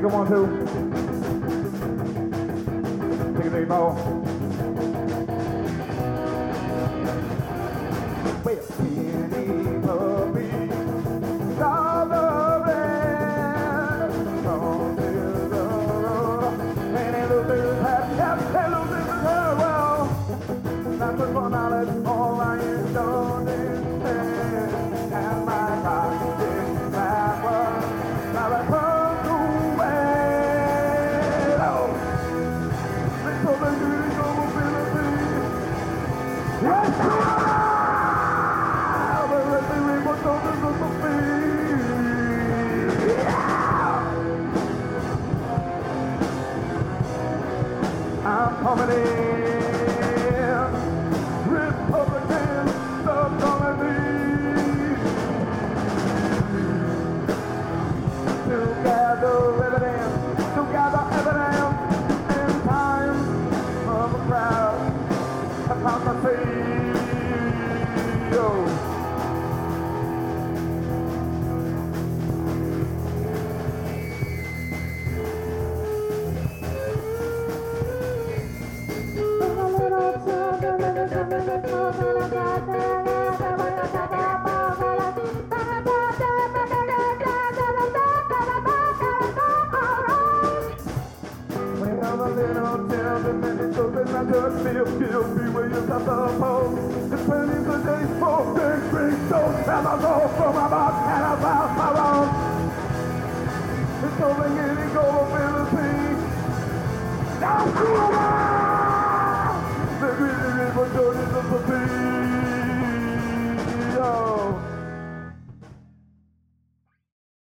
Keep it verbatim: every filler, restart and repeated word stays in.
Take a one, two. Take a deep ball. Well, skinny puppy, all the red, on to the road, and he loses his hat, yep, he loses his hair, well, that's what fun I let all I is done instead, and my God is backward, now I come away, oh, they told me you didn't go mobility, yes, I'm coming in, Republican, stop calling me. To gather evidence, to gather evidence in time of a crowd, hypocrisy. I just feel guilty when you got the pole. It's pennies a day for big, big shows. And I go from my mouth and I found my own. It's only any go-ability. Now, cool on! The greedy people don't need to be.